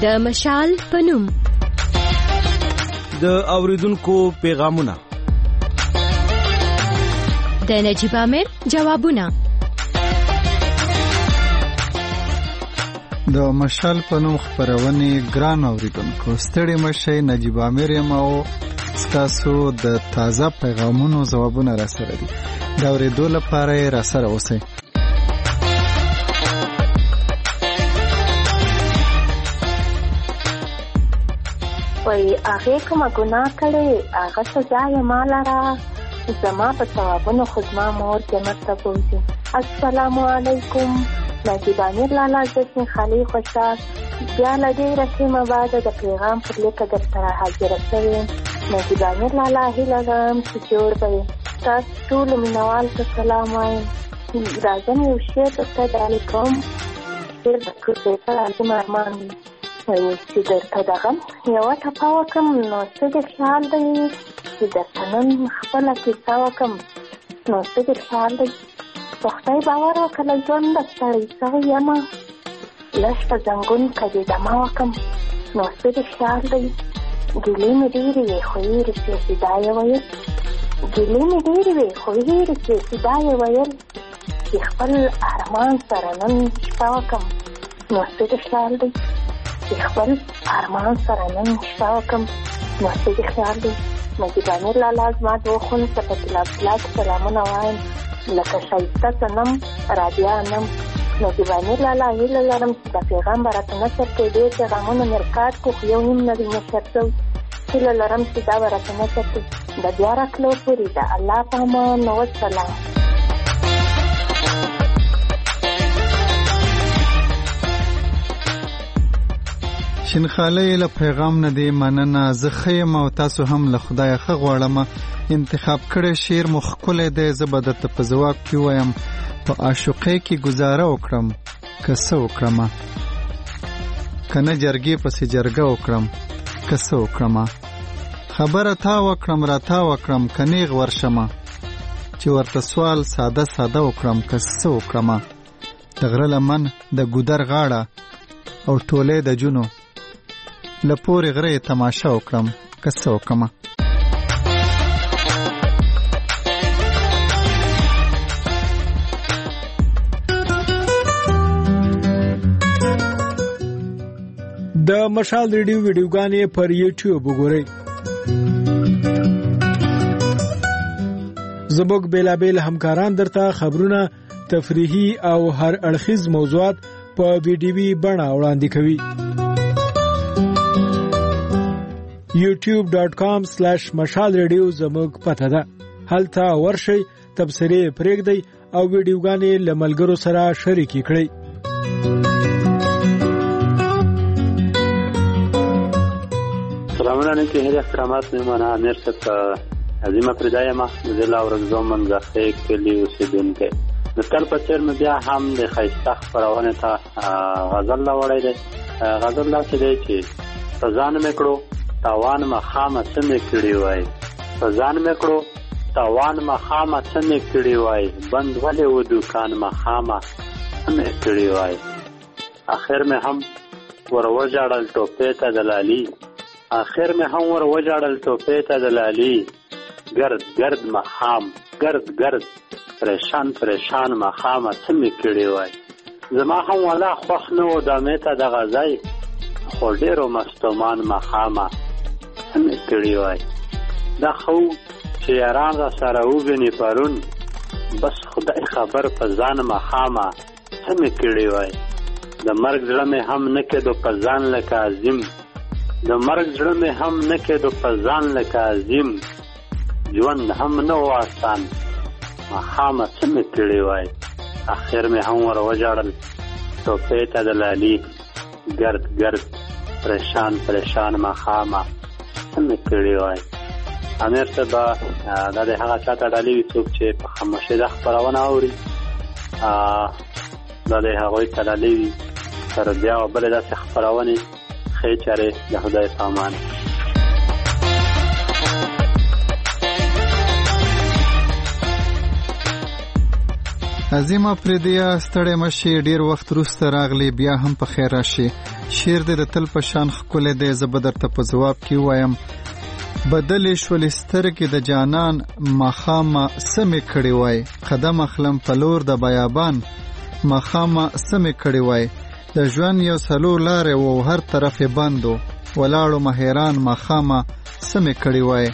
د مشال په نوم. د اوریدونکو پیغامونه، د نجیب عامر جوابونه. د مشال په نوم خبرونه ګران اوریدونکو، ستړي مشه. نجیب عامر یم او تاسو د تازه پیغامونو ځوابونه را سره دي. دا اوریدو لپاره را سره اوسئ. وای هغه کومه ګناه کړې هغه سزا یې ماله را زما په ثوابونو خو زما مور جنت ته بوځي. السلام علیکم. نجیب عامر لالا زسن خالی خوشحال بیا له ډېره ښیمه بعده د پیغام پر لیکه درته راحاضره شوې. نجیب عامر لالا هیله لرم چې جوړ به یې. تاسو ټولو مینوال ته سلام وایم. راځم یو شعر درته ډالۍ کوم. شعر د پروفیسر عظیم ارمان دی چې درته دغه یوه ټپه وکړم نو څه د خیال دی چې درته نن خپله کیسه وکړم نو څه د خیال دی. په خدای باور وکړه له ژونده ستړی سوی یمه لږ په زنګون که دې دمه وکړم نو څه د خیال دی. ګیلې مې ډېرې وې خو هېرې شوې چې دا یې ویل. ګیلې مې ډېرې وې خو هېرې شوې چې دا یې ویل چې خپل ارمان سره نن شپه وکړم نو څه د خیال دی. چې خپل ارمان سره نن شپه وکړم نو څه د خیال دی. نجیب عامر لالا زما دوه خونو ته په طلا سلامونه وایم لکه ښایسته صنم رابعه نم. نجیب عامر لالا هیله لرم چې د پیغام به راته نشر کړي. ډېر پیغامونه مې ریکارډ کړو خو یو نیم نه دی نشر شوی. هیله لرم چې دا به راته نشر کړي. د بیا راتلو پورې د الله په امان. والسلام. شینخالی له پیغام نه دی مننه. زه خیم او تاسو هم له خدای ښه غواړم. انتخاب کړی شعر مو ښکلی دی. زه به درته په ځواب کې وایم په عاشقۍ کې ګزاره وکړم که څه وکړم، که نه جرګې پسې جرګه وکړم که څه وکړم، خبره تا وکړم را تا وکړم که نیغ ورشمه، چې ورته سوال ساده ساده وکړم که څه وکړم، د غره لمن د ګودر غاړه او ټولې د جونو له پورې غره تماشه وکړم که څه وکړم. د مشال ریډیو ویډیوګانې پر یوټیوب وګورئ. زموږ بیلابیل همکاران درته خبرونه، تفریحي او هر اړخیز موضوعات په ویډیوي بڼه وړاندې کوي. youtube.com/مشال ریډیو زموږ پته ده. هلته ورشئ، تبصرې پرېږدئ او ویډیوګانې له ملګرو سره شریکې کړئ. سلامونه علیکم. هر احترامات میمانه امیر صاحب عظیمه پردایمه زلا ورځو منځخه کلی اوسیدونکو. د تل په چیر مې بیا هم د خیسته خبرونه ته غزل وړی دی. غزل لا څه دی چې ځان مې کړو تاوان مخامه څه مې کړی وای. ځان مې کړو تاوان مخامه څه مې کړی وای. بند ولې و دکان مخامه څه مې کړی وای. اخر مې هم ور وژړل ټوپې ته دلالي. آخر میں ہم ور وجاڑل ٹوپے تا دلالی. گرد گرد مخام گرد گرد پریشان پریشان مخام څه کړي وای. زما هم ولا خوښ نه و دمه ته د غزای خو ډیرو مستومان مخامه څه کړي وای. دا خو چې یاران را سره وګني پرون بس خدای خبر په ځان مخامه څه کړي وای. د مرګ زړه مې هم نه کېدو په ځان لکه عظیم. د مرګ زړه مې هم نه کېدو په ځان لکه عظیم. ژوند هم نه و آسان مخامه څه مې کړي وای. اخر مې هم ور وژړل ټوپې ته دلالي. گرد گرد پریشان پریشان مخامه څه مې کړي وای. امیر صاحب دا د هغه چا ته ډالۍ وي څوک چې په خاموشۍ دا خپرونه اوري. دا د هغوی ته ډالۍ وي تر بیا بلې داسې خپرونې ښې چارې د خدای په امان. عظیمه پردیا ستړی مشي ډیر وخت وروسته راغلی بیا هم په خیر راشي. شعر دې د تل په شان ښکلی دی. زه به درته په ځواب کې ووایم بدلې شولې سترګې د جانان ماښامه څه مې کړې وای. قدم اخلم په لور د بیابان ماښامه څه مې کړې وای. د ژوند یو څلور لارې و هر طرف یې بند و ولاړو مه حیران ماښامه څه مې کړې وای.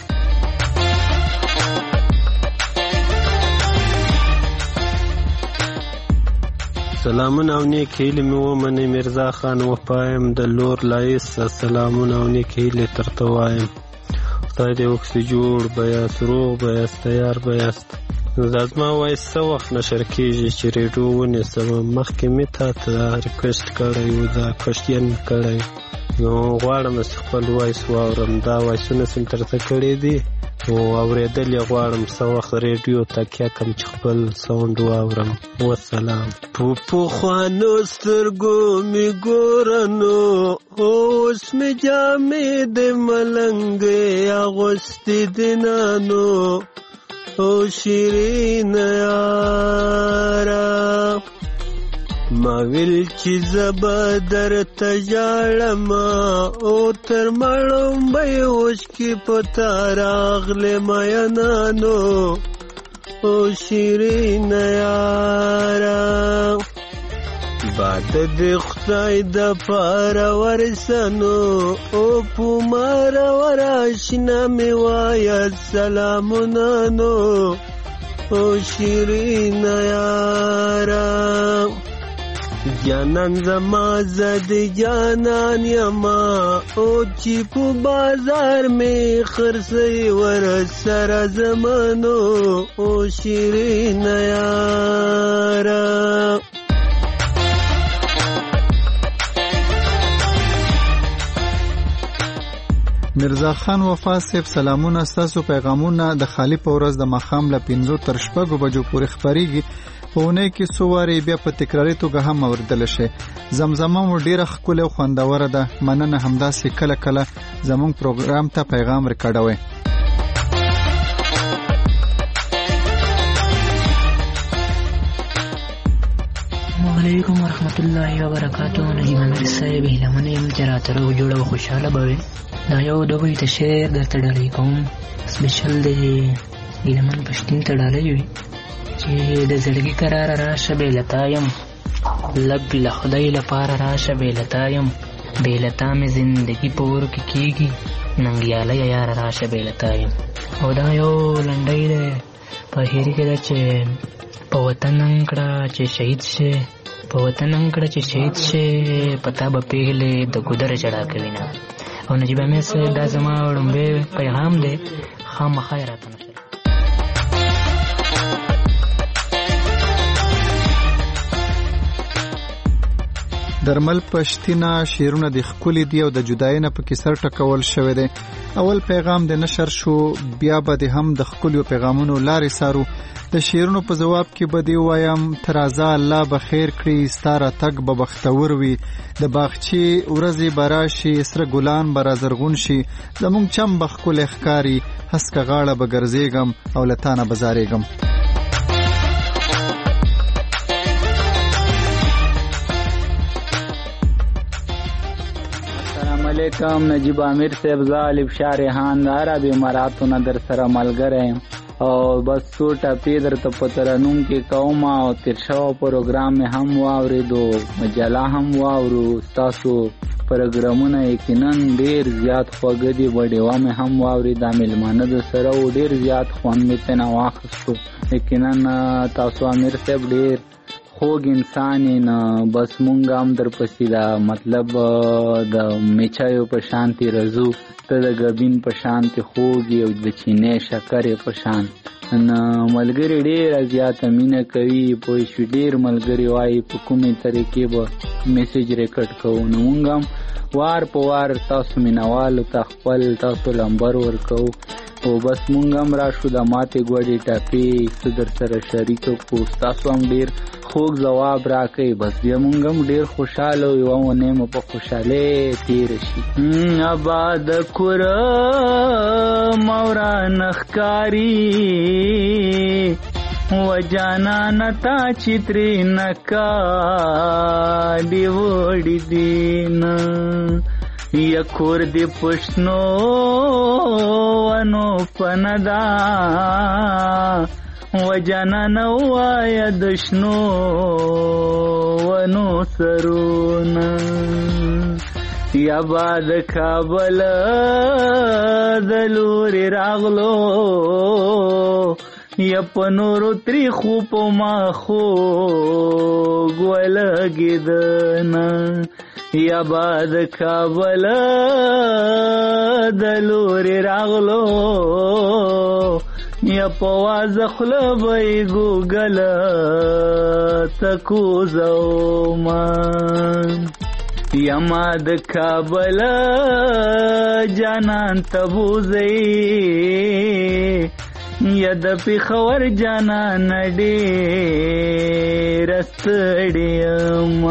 سلامونه او نیک هیلې مې ومنئ. میرزا خان وفایم د لور لایس. سلامونه او نیک هیلې درته وایم. خدای دې وکړي جوړ به یاست روغ به یاست تیار به یاست. دا زما وایس څه وخت نشر کېږي چې ریډیو ونیسم. مخکې مې تا ته ریکویسټ کړی و دا کوشچن کړی نو غواړم چې خپل وایس واورم. دا وایسونه چې مې درته کړي دي او اورېدل یې غواړم. څه وخت ریډیو تکیه کړم چې خپل ساوند واورم. وسلام. په پخوانو سترګو مې ګوره نو اوس مې جامې د ملنګې اغوستې دینه نو او شیرین یاره ما ویل چې زبا درته ژاړم او تر مړومبۍ اوښکې په تا راغلې مینانو او شیرین یاره باد دې خدای د پاره ورسنو او په ماره وراشنا مې وایه سلامونه نو او شیرین یاره جانان زما زد جانان یما او چې په بازار مې خرڅی ور سره زمانو او شیرین یاره میرزا خان وفا صاحب سلامونه. ستاسو پیغامونه د خالی په ورځ د ماښام له 5 تر 6 بجو پورې خپریږي. په اونۍ کې څو وارې بیا په تکراري توګه هم اوریدلی شي. زمزمه مو ډیره ښکلې او خوندوره ده. مننه. همداسې کله کله زموږ پروګرام ته پیغام ریکارډوئ. السلام علیکم ورحمت الله وبرکاتہ. نجیب امیر صاحب هیلهمنه یم چې راته روغ جوړه او خوشحاله به وي. دا یو د بیت شعر درته ډالۍ کوم. سپیشل د هیلهمن پښتون ته ډالۍ وي چې د زړګي قرار راشه بې لتا یم لږ له خدای لپاره راشه بې لتا یم بې لتا مې زندګي په اور کې کېږي ننګیالی یاره راشه بې لتا یم. او دا یو لنډۍ دی په هیري کې ده چې په وطن انکړه چې شهید شي په وطن انکړه چې شهید شي پتا به پیغلې د ګودر جړا کوي نه. او نجیب امیر صاحب دا زما وړومبی پیغام دی. خامخا یې راته نشر. درمل پښتینه شعرونه د ښکلي دي او د جدایۍ نه پکې سر ټکول شوی دی. اول پیغام د نشر شو بیا به د هم د ښکلیو پیغامونو لارې سارو. د شعرونو په ځواب کې به دی وایم ته راځه الله به خیر کړي ستا راتګ به بختور وي د باغچې ورځې به راشي سره ګلان به رازرغون شي زموږ چم به ښکلی ښکاري هسکه غاړه به ګرځېږم او له تا نه به زارېږم. علیکم نجیب امیر صاحب زالب شارحان د عرب اماراتو نه در سره ملګری او بس څو ټپې درته په ترنم کې کوم او تیر شوی پروګرام مې هم واورېدو مجله هم واورو ستاسو پروګرامونه یقینا ډېر زیات خوږه دي وډیوه مې هم واورېده میلمانه د سره و ډېر زیات خوند مې ترې نه واخیستو یقینا تاسو امیر صاحب ډېر خوږ انسان یې نه بس مونږ هم درپسې دا مطلب د میچایو په شانتې رځو ته د ګبین په شانتې خوږ یې او د چینې شکر یې په شان نه ملګري ډېره زیاته مینه کوي پوه شوي ډېر ملګري وایي په کومې طریقې به میسیج ریکارډ کوو نو مونږ هم وار په وار تاسو مینوالو ته خپل تاسو لمبر ورکوو او بس مونږ هم راشو د ماتې ګوډې ټاپې څه در سره شریکه کړو ستاسو هم ډېر خوږ ځواب راکوي بس بیا مونږ هم ډېر خوشحاله یوه اونۍ مو په خوشحالۍ تېره شي. اباد کوره مورانه ښکاري و جانان تا چتری نکا دی وړي دین یا کور دی پښنو ونو پندا و جانان وای دشنو ونو سرون یا باد کابل دلوري راغلو یا پنورو تریخو پو ماخو گولگیدنا یا باد کابل دلوری راغلو یا پواز خلبی گوگل تکوزو من یا ماد کابل جانان تبوزی یا د پیښور جانان ډېر ستړیم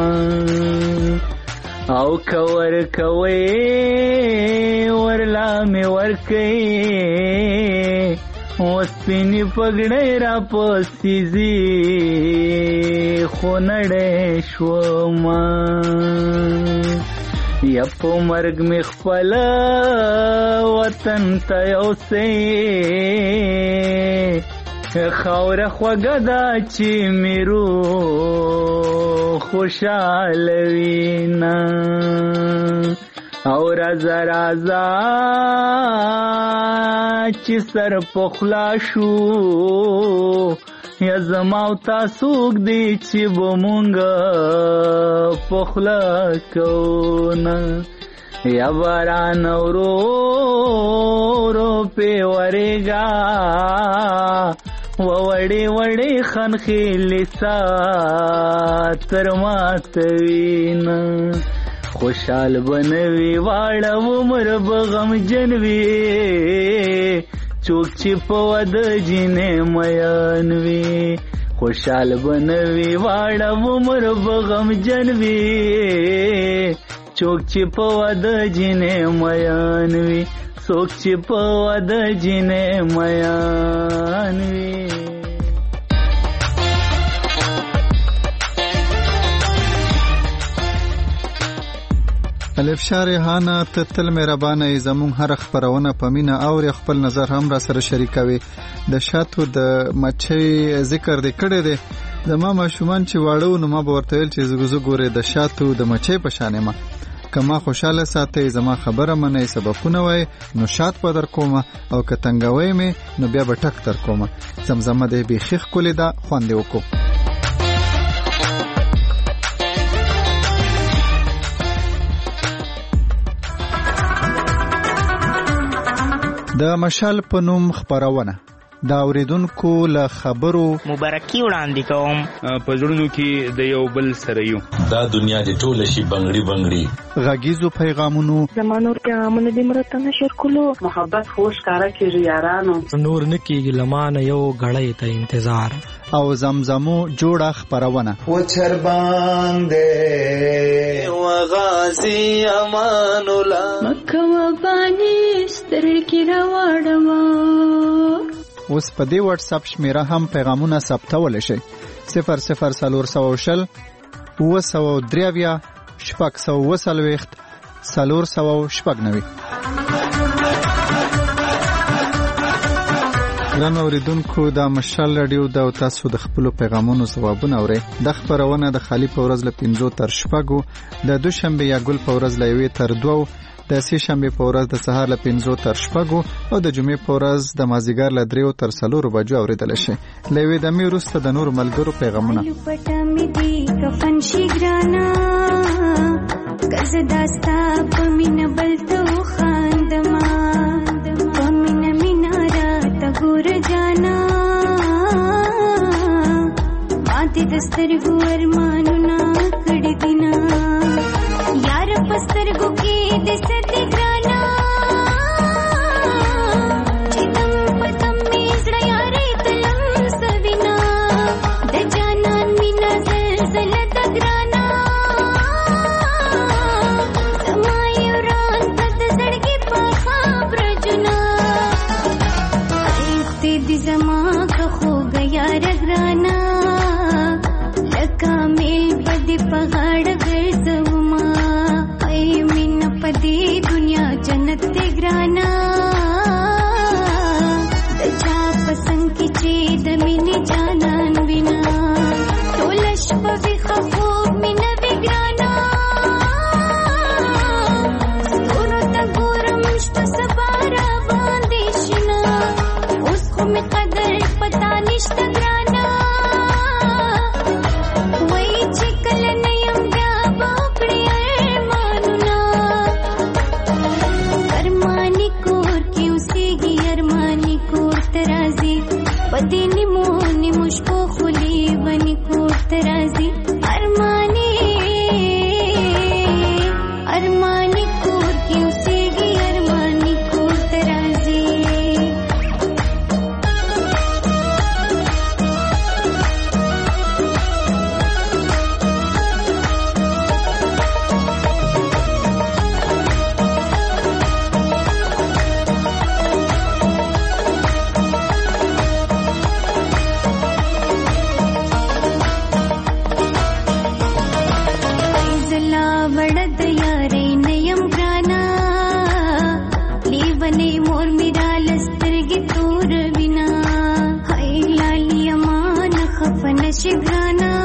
او کور کوي ورلا مې ورکوي وسپینې پګړۍ را پسیزي خو نړۍ شوم یا په مرګ مې خپل وطن ته یوسې خاوره خوږه ده چې مې روح خوشحاله وینه او رازه رازه چې سر په خلا شو یا زما او تاسو دی چې به مونږ په خلا کوونه یا باران ورو ورو پې ورېږه وړې وړې خنخېلې سا تر ماتوینه خوشحال بنوي واړه عمر به غمجن وي څوک چې په واده جینې میان وي خوشحال بنوي واړه عمر به غمجن وي څوک چې په واده جینې میان وي څوک چې په واده جینې میان وي الف شارحانه ته تل مهربانه زمون هر خبرونه په مینا او خپل نظر هم را سره شریکوي د شاتو د مچۍ ذکر دې کړی دی زما ماشومان چې واړو نو ما به ورته ویل چې زه ګورې د شاتو د مچۍ په شانې ما کما خوشاله ساتي زما خبره منې سبقونه وای نو شات په در کومه او که تنګوي مې نو بیا به ټک تر کومه زمزمه دې بيخيخ کولې دا خوندې وکړو د مشال په نوم خبرونه دا اوریدونکو له خبرو مبارکي وړاندې کوم په زړونو کې د یو بل سره یو دا دنیا دې ټوله شي بنگړي بنگړي غږیزو پیغامونو زمانور پیغامونه دې مرته نشر کولو محبت خوش کارا کیږي یارانو نور نکیږي لمانه یو غړې ته انتظار او زمزمو جوړه خبرونه و چر باندې و غازی امان الله مکه و بانی سترګې راوړم اوس په دې واتس اپ شمیره هم پیغامونه ثبتول شي 0040 203 شپږ ګران اوریدونکو دا مشال رادیو دا تاسو د خپل پیغامونو ځوابونه اورئ د خبرونه د خالی په ورځ له 5 تر شپږو د دوشنبه یا ګل په ورځ له 1 تر 2 د سې شنبه په ورځ د سهار له 5 تر شپږو او د جمعې په ورځ د مازیګر له 3 تر 4 بجو اوریدل شي لوي د می وروسته د نور ملګرو پیغامونه پټه می دی کفن شي ګرانا کز داستا پمن بلته خاندما پمن مینارا تګور جانا ماته دستر ګور مانونا کړي دینا یار پسترګو کې د ستې ګرانا چې تم پتم می زړه یارې تلم سوینا د جانان مینا زلزله د ګرانا سمای وران د زړګي په خبر جنا ایت دې زما خو غیا رګ بغاړه ګرځوما ای مين پدې دنیا جنت دې ګرانا د چا پسند کې چې د مینې جانان بنا ټول شپه وي خوب مینه وی ګرانا ستورو ته ګورم شپه سبا را باندې شنا اوس خو مې قدر پتا نشته ګرانا وای چې کله نه یم بیا به وکړي ارمانونه ارماني کور کې اوسېږي ارماني کور ته راځي په دې نیمو نیمو شپو خولې ونې کور ته راځي ارماني کور کې اوسېږي ارماني کور ته راځي شګرانا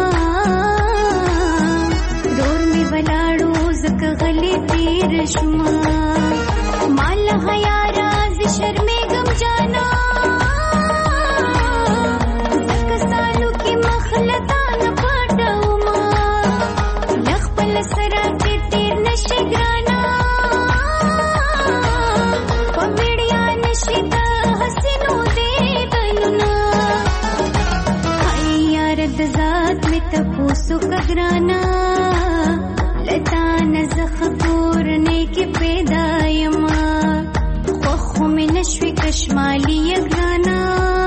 دور می ولاړو زکه غلي تیر شما مال حیا راز شرمې غم جانا زکه سالو کې مخلتان پټو ما لخپل سره کې تیر نشګرانا پمړیا نشیدا حسینو دې دلنا د ذات می تپوسو کګرانا لتا نزخ کورنه کې پیدا یما خو می نشوي کشمالي یګرانا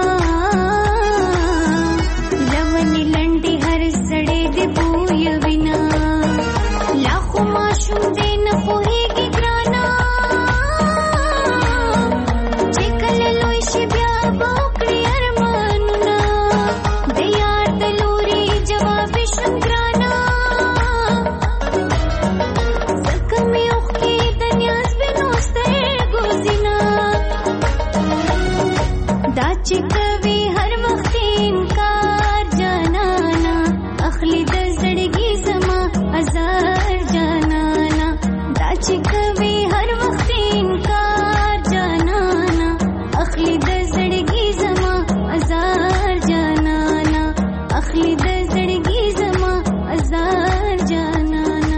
لونی لنډي هر سړې دې بوې وینا لاخو ماشوم دې نه پوهېږي ګرانا چې کله لوی شي بیا به وکړي ارمانونه د یار د لوري جواب شګرانا زکه مې اوښکې د نیاز بنو سترګو زینا دا چې کوي هر وخت انکار جانانا اخلي د زړګي زما هزار جانانا دا چې کوي هر وخت انکار جانانا اخلي د زړګي زما هزار جانانا اخلي د زړګي زما هزار جانانا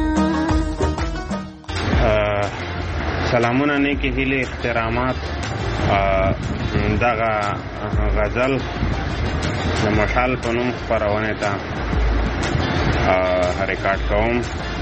سلامونه نیکی هیله احترامات دغه غزل د مشال په نوم خپرونې ته ریکارډ کوم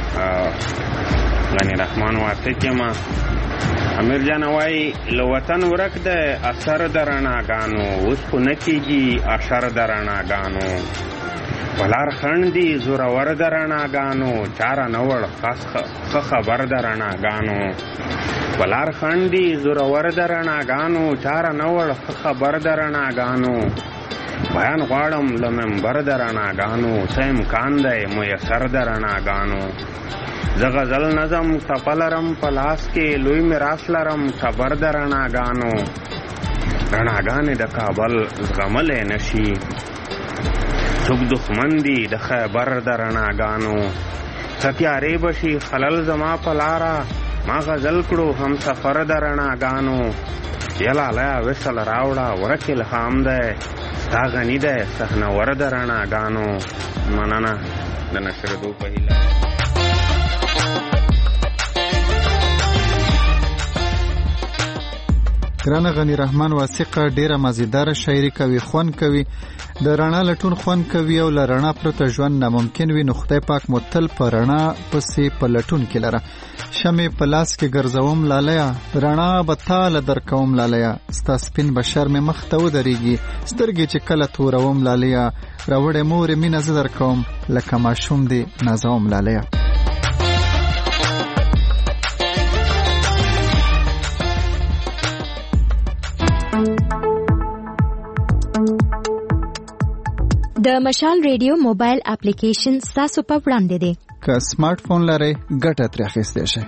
غنی رحمان واسق یم امیر جان وایي له وطن ورک د اثر د رڼاګانو اوس خو نه کېږي اشر د رڼاګانو ولار خندي زورور د رڼاګانو چاره نه وړ ښه خبر د رڼاګانو ولار خندي زورور د رڼاګانو چاره نه وړ ښه خبر د رڼاګانو بیان غواړم له منبر د رڼاګانو څه امکان دی میسر د رڼاګانو زه غزل نظم ټپه لرم په لاس کې لوی میراث لرم خبر د رڼاګانو رڼاګانې د کابل زغملی نشي څوک دښمن دي د خیبر د رڼاګانو څه تیارې به شي خلل زما په لاره ما غزل کړو هم سفر د رڼاګانو یلالیه وصل راوړه ورک الهام دی ستا غني دی صحنور د رڼاګانو مننه د نشرېدو په هیله ګرانه غنی رحمان واسق ډیره مزیدار شاعري کوي خوان کوي د رڼا لټون خوان کوي او لرڼا پرته ژوند ناممکن وي نو خدای پاک متل پر رڼا پسې په لټون کې لره شمع په لاس کې ګرځوم لالیا رڼا به تاله در کوم لالیا ستا سپین بشر مې مخ ته ودرېږي سترګې چې کله توروم لالیا راوړې مورې مینه زه در کوم لکه ماشوم دې نازوم لالیا د مشال ریډیو موبایل اپلیکیشن ستاسو په وړاندې دی. که سمارټ فون لرئ ګټه ترې اخیستی شئ.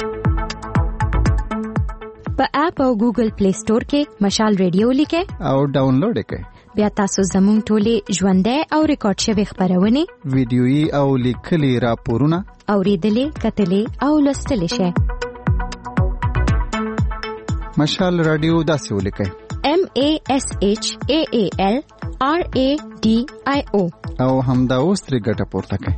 په اپ او ګوګل پلی سٹور کې مشال ریډیو لیکئ او ډاونلوډ یې کړئ. بیا تاسو زموږ ټولې ژوندۍ او ریکارډ شوې خپرونې، ویډیويي او لیکلي راپورونه اورېدلې، کتلې او لوستلی شئ. مشال رادیو داسې ولیکئ: MASHAALRADIO او همدا اوس ترې ګټه پورته کړئ.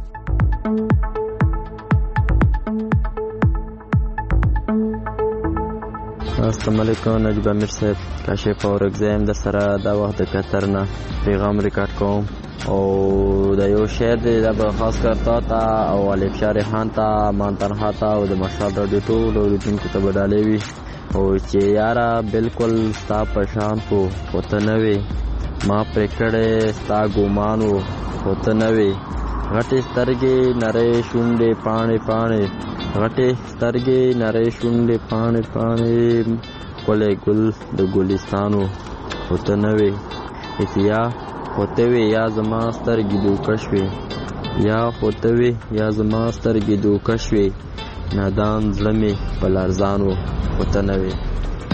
السلام علیکم. نجیب امیر صاحب، کاشف اورګزیم د سره د وخت د قطر نه پیغام ریکارډ کوم او د یو شعر دی د خاص کر تا او علي شاري خان ته، مان تنها ته او د مشال رادیو ټول اوریدونکو ته بدالې وي او چې یاره بالکل ستا په شان خو ته نه وې، ما پرې کړې ستا ګمان و خو ته نه وې. غټې سترګې نرۍ شونډې پاڼې پاڼې، غټې سترګې نرۍ شونډې پاڼې پاڼې، ښکلی ګل د ګلستانو خو ته نه وې. یا خو ته وې یا زما سترګې دوکه شوې، یا خو ته وې یا زما سترګې دوکه شوې، نادان زړه مې په لرزانو خو ته نه وې.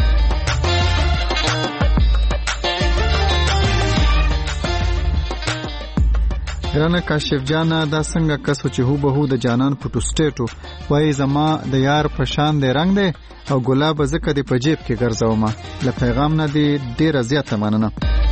ګرانه کاشف جانا، دا څنګه کسو چې هو به هو د جانان پټو سټیټو وای زما د یار په شان دی رنگ دی او ګلاب زکه دی په جیب کې ګرځاوم. له پیغام نه دی ډیره زیاته مننه.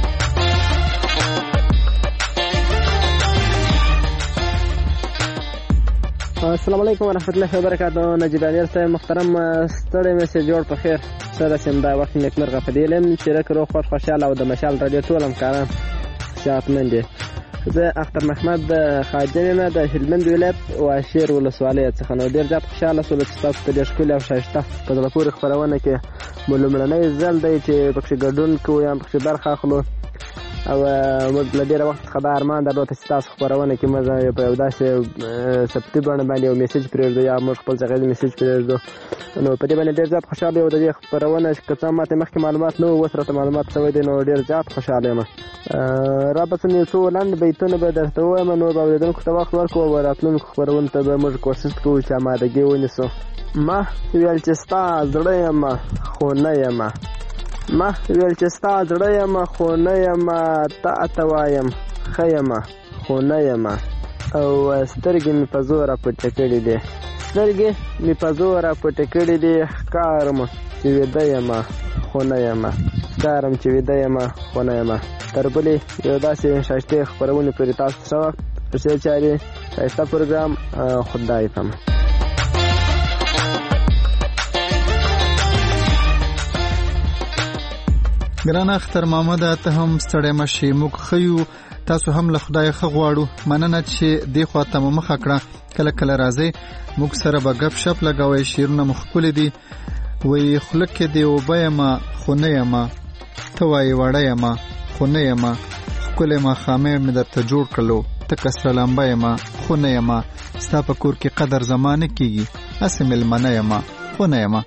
السلام علیکم ورحمۃ اللہ وبرکاتہ. نجیب امیر صاحب محترم، ستړی مې سه جوړ په خیر. سره سم دا وخت نیکمرغه پدیلم چې رکرو خوشاله او د مشال رادیو ټول همکاران صحتمند دي. زه اختر محمد خادم نه د هلمند ولایت واشیر ولسوالۍ څخه نو ډیر زیات خوشاله شوم چې تاسو ته ډیر ښکلي او ښایسته په زړه پورې خپرونه کې لومړنی ځل دی چې پکې ګډون کوو یا پکې برخه اخلو او موږ له ډېره وخت څخه دا ارمان درلود چې ستاسو خپرونه کې موږ په یو داسې ثبتي بڼه باندې یو میسیج پرېږدو یا موږ خپل ځای میسیج پرېږدو. نو په دې باندې ډېر زیات خوشحاله یو. د دې خپرونه که څه ماته مخکې معلومات نه وو، اوس راته معلومات شوی دی، نو ډېر زیات خوشحاله یم. رابطه یو څو لنډ بیتونه به درته ووایم، نو به اورېدونکو ته وخت ورکړو او راتلونکو خپرونو ته به موږ کوشش کوو چې امادګي ونیسو. ما ویل چې ستا زړه یم خو نه یم، ما ویل چې ستا زړه یم خو نه یم، تا ته وایم ښه یم خو نه یم، او سترګې مې په زوره پټې کړې دي، سترګې مې په زوره پټې کړې دي، ښکارم چې ویده یم خو نه یم، ښکارم چې ویده یم خو نه یم. تر بلې یو داسې ښایستې خپرونې پورې تاسو ښه وخت، ښې چارې، ښایسته پروګرام. خدای پامان. ګران اختر محمد، ته هم ستړی مشي، موږ خیو تاسو هم له خدای ښه غواړو. مننه چې دې خواته مو مخه کړه. کله کله راځئ موږ سره به ګپ شپ لګوئ. شعرونه مو ښکلي دي. وایي خوله کې دې اوبه یمه خو نه یمه، ته وایې وړه یمه خو نه یمه، ښکلی ماښامې مې درته جوړ کړلو، تکه سره لمبه یمه خو نه یمه، ستا په کور کې قدر زما نه کېږي، هسې مېلمنه یمه خو نه یمه.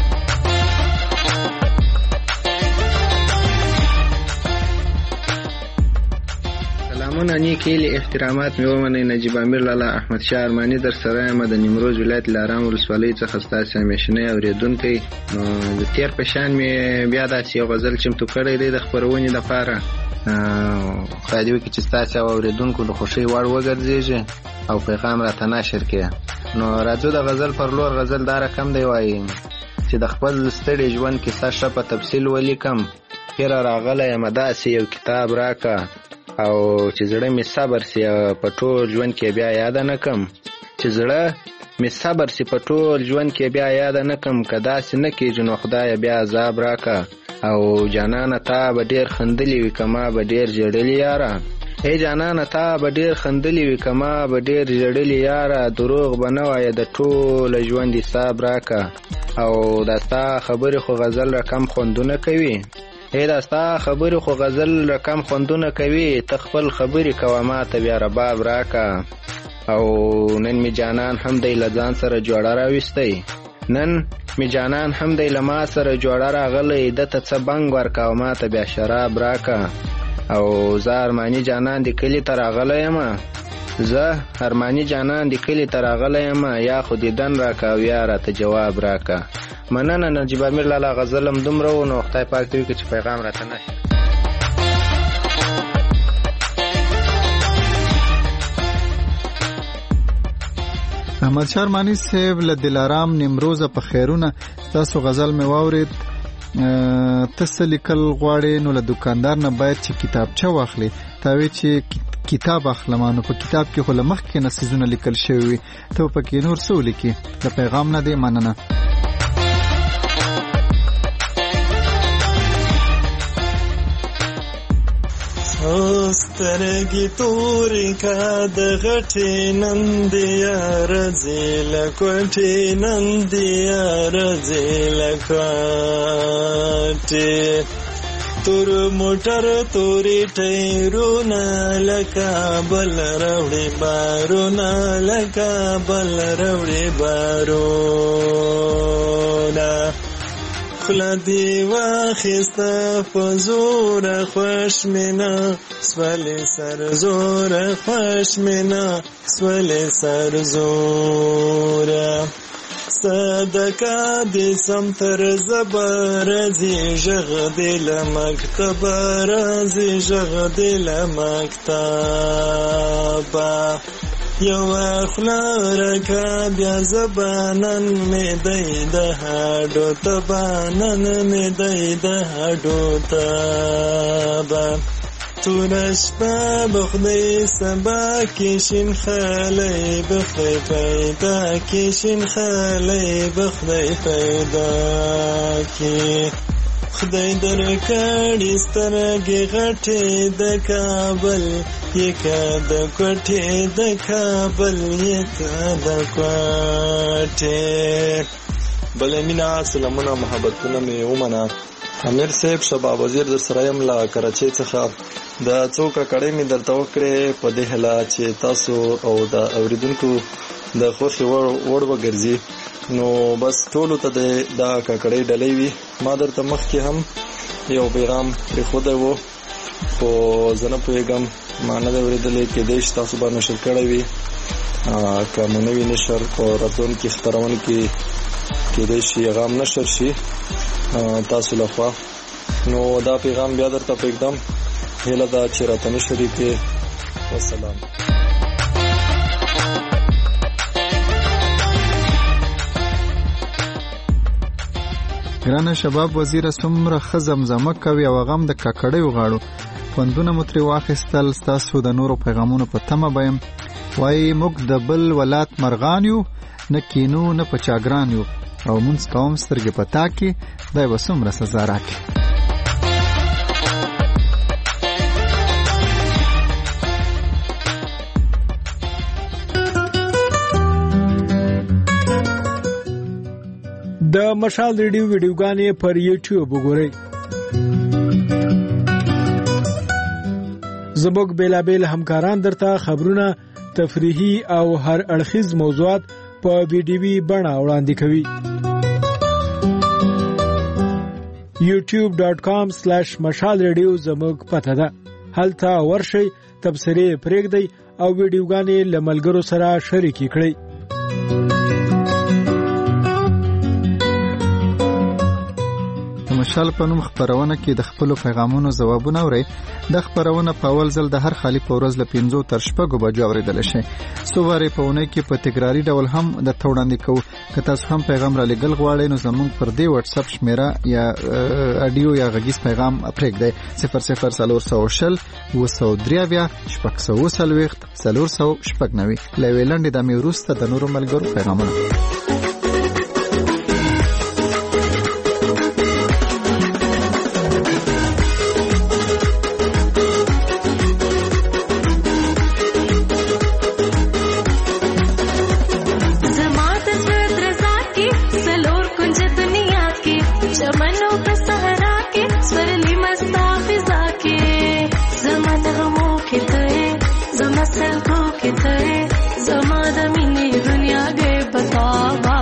سلامونه، نیک هیلې، احترامات مې ومنئ. نجیب امیر لالا احمد شاه ارماني در سره یم د نیمروز ولایت لارام ولسوالۍ څخه ستاسې همیشنی اورېدونکی. نو د تېر په شان مې بیا داسې یو غزل چمتو کړی دی د خپرونې لپاره. خدای دې وکړي چې ستاسې او اورېدونکو د خوښۍ وړ وګرځېږي او پیغام راته نشر کړي. نو راځو د غزل پر لور. غزل دا رقم دی، وایي چې د خپل ستړي ژوند کیسه ښه په تفصیل ولیکم، پیره راغلی یم داسې یو کتاب راکه، او چې زړه مې صبر سي په ټول ژوند کې بیا یاد نه کم، چې زړه مې صبر سي په ټول ژوند کې بیا یاد نه کم، که داسې نه کېږي نو خدای بیا عذاب راکه، او جانانه تا به ډېر خندلې وي که ما به ډېر ژړلې یاره، ای جانانه تا به ډېر خندلې وي که ما به ډېر ژړلې یاره، دروغ به نه وایه د ټول ژوند حساب راکه، او دا ستا خبرې خو غزل رقم خوندونه کوي، ای دا ستا خبرې خو غزل رقم خوندونه کوي، ته خپل خبرې کوه ما ته بیا رباب راکه، او نن می جانان هم دی له ځان سره جوړه راویستی، نن می جانان هم دی له ما سره جوړه راغلی، ده ته څه بنګ ورکه او ما ته بیا شراب راکه، او زه ارماني جانان د کلي ته راغلی یم یا خو دیدن راکه او یا راته جواب راکه. مننه نجیب امیر لالا غزل هم دومره و، نو خدای پاک دې وکړي چې پیغام راته نشي. احمد شاه ارماني صاحب له دلارام نیمروزه په خیرونه تاسو غزل مې واورید. تاسو لیکل غواړئ نو له دکاندار نه باید چې کتابچه واخلي. تاوی چې کتاب اخلمانو په کتاب کې خو له مخکې نه څیزونه لیکل شوي وي، ته پکې نور څه ولیکي؟ د پیغام نه دی. مننه. سترګې تورې کا د غټې نندیا رځې لکوټې نندیا رځې لکوټې تور موټر تورې ټیرونه لکه بل راوړې بارونه لکه بل راوړې بارونه خلا دی واخسته فزور خوشمنه سولی سر زور خوشمنه سولی سر زور صدقه دی سمتر زبر زی جغ دل مکتب رازی جغ دل مکتب یو اخلارکا بیا زبانن می دید هاڈو تبانن می دید هاڈو تبا تورش با بخدی سبا کشین خالی بخدی پیدا کشین خالی بخدی پیدا کی خدای در کړي سترګې غټې د کابل یکا د کوټې د کابل یکا د کوټې. بل مینا سلامونه محبتونه مې ومنه. امیر صاحب شباب وزیر در سره یم له کراچۍ څخه. د څو کړۍ مې درته وکړې په دې هیله چې تاسو او د اوریدونکو د خوښې وړ وګرځي. نو بس ټولو ته دا ککړې ډلې وي. ما درته مخکې هم یو پیغام پرېښودی و خو زه نه پوهېږم ما نه دی اورېدلی، کېدای شي تاسو به نشر کړی وي. که مو نه وي نشر په راتلونکي خپرونو کې کېدای شي هغه هم نشر شي تاسو لخوا. نو دا پیغام بیا درته پرېږدم، هیله ده چې راته نشر یې کړې. والسلام. ګرانه شباب وزیره څومره ښه زمزمه کوي او هغه هم د ککړیو غاړو. خوندونه مو ترې واخیستل. ستاسو د نورو پیغامونو په تمه به یم. وایي موږ د بل ولات مرغان یو، نه کینو نه په چاګران یو، او مونځ کوم سترګې په تا کې، خدای به څومره سزا راکړي. د مشال ریډیو ویډیوګانې پر یوټیوب وګورئ. زموږ بیلابیل همکاران درته خبرونه، تفریحي او هر اړخیز موضوعات په ویډیوي بڼه وړاندې کوي. youtube.com/مشال ریډیو زموږ پته ده. هلته ورشئ، تبصرې پرېږدئ او ویډیوګانې له ملګرو سره شریکې کړئ. مشال په نوم خبرونه کې د خپل پیغامونو ځوابونه اورئ. د خبرونه په اول ځل د هر خالی په ورځ له 5 تر 6 بجو اوریدل شي. سووارې په اونۍ کې په تکراری ډول هم د توړاندې کوو. که تاسو هم پیغام را لګل غواړئ نو زموږ پر دې واتس اپ شمیره یا اډیو یا غږیز پیغام پرېږدئ 00400 203 490 لویلند د میروسته د نورو ملګرو پیغامونه. زما د مینې دنیا دې بتاوا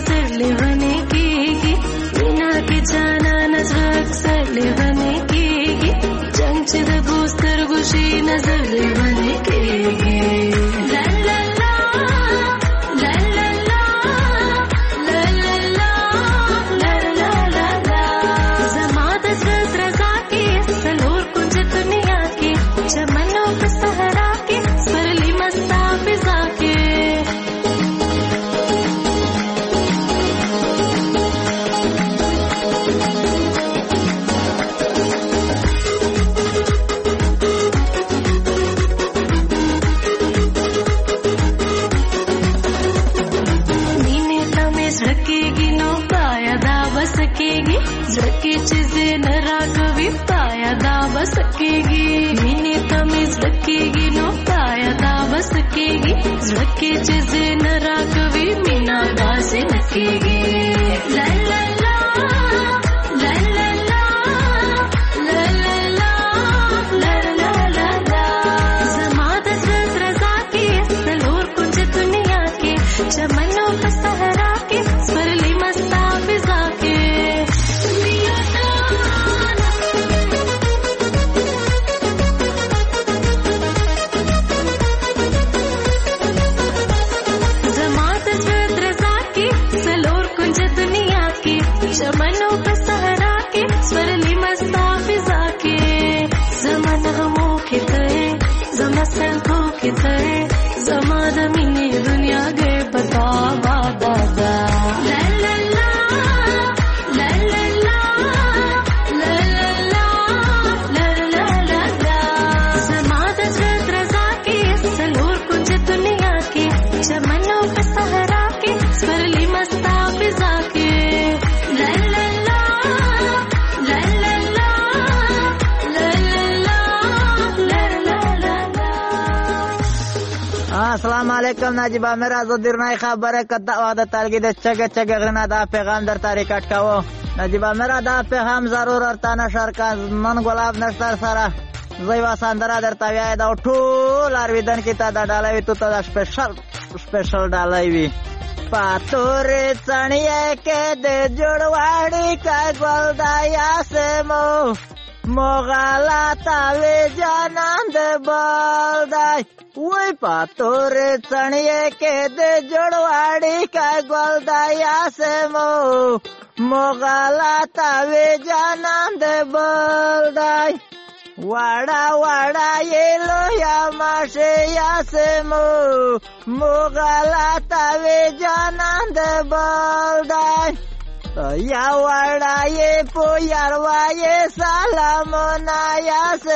نظر لیونی کیږي مینا کې جانا نظر اکثر لیونی کیږي جنگ چې د ګوستر ګوشي نظر لیونی کیږي لا لا لا لا لا لا لا لا لا لا لا لا زما د زړه رضا کې سلور کنج دنیا کې چمنو په صحرا کې سرلی مستا فضا کې सकेगी झड़के चीजें न राकवी पाया दावा सकेगी मीने तमीज रखेगी नो पाया दावा सकेगी झड़के चीजें न राकवी मीना दासे नकेगी ला ला ला ला ला ला ला ला ला ला ला ला ज़मात हज़रत रज़ा के सलोर कुंज दुनिया के चमनों का सहारा के स्वरली मस्ता फिजा के चमनों पे सहरा के स्वरली मस्ता फिजा के जमन गमों के तय जमा सल्खों के तय जमा दमीने दुनिया गए बता दादा ला ला ला ला ला ला ला ला ला ला ला ला जमा हज़रत रज़ा के सलोर कुंज दुनिया के चमनों पे सहरा के स्वरली मस्ता फिजा के अस्सलाम वालेकुम नाजिब आमिर आज़ादीर नई खबरे कदा वादा तालगी दे चगे चगे गना दा पैगाम दर तारीख अटकावो नाजिब आमिर दा पैगाम जरूर अर्ताना शरका मन गुलाब नस्तर सारा जयवा सांदरा दर ताविया दा ठूल आरविदन की ता डालाई तू ता स्पेशल डालाई पातोरे चणिए के दे जुड़वाड़ी का गोलदाया से मोगाला तावे जानंद बोलदाय वही पातोरे चणिए के दे जुड़वाड़ी का गोलदाया से मोगाला तावे जानंद बोलदाय वाड़ा वाड़ा ये लोया माशे या से मोगाला तावे जानंद बोलदाय या वाड़ा ये पोयारवा ये सालामोना या से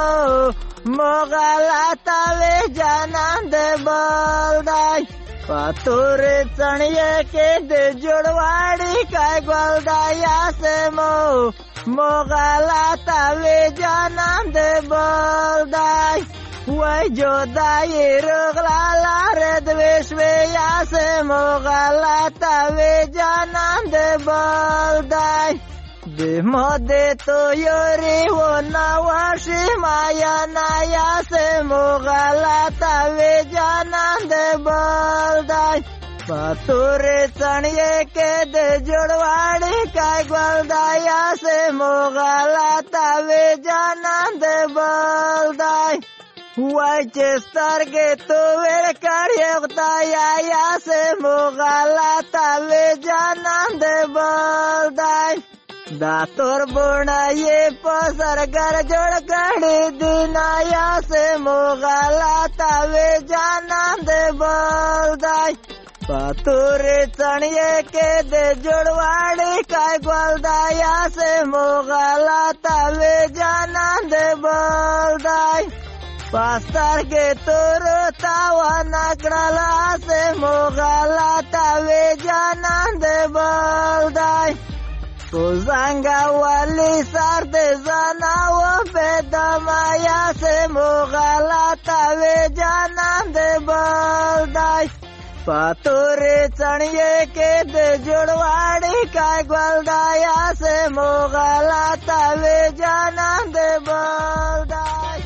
मोगाला तावे जानंद बोलदाय पातोरे चणिए के दे जुड़वाड़ी का गोलदाया से मोगाला तावे जानंद बोलदाय वही जोदाई रोगला रे द्वेषवे या से मोगाला तावे जानंद बोलदाय दे मोदे तो योरी वो नवाशी माया नाया से मोगाला तावे जानंद बोलदाय पातोरे चणिए के दे जुड़वाड़ी का गोलदाया से मोगाला तावे जानंद बोलदाय वचेस्तर के तो वेर करियताया या से मोगाला तावे जानंद बोलदाय दातोर बोना ये पसर कर जोड़ कड़ी दिनाया से मोगाला तावे जानंद बोलदाय पातोरे चणिए के दे जुड़वाड़ी का गोलदाया से मोगाला तावे जानंद बोलदाय पास्तर के तोरो तावा नकड़ला से मोगाला तावे जानंद बोलदाय Uzanga wali sarde zanawo bedamaya se mogalata ve janand boldai patore chaniye ke de jodwadi ka goldaya se mogalata ve janand boldai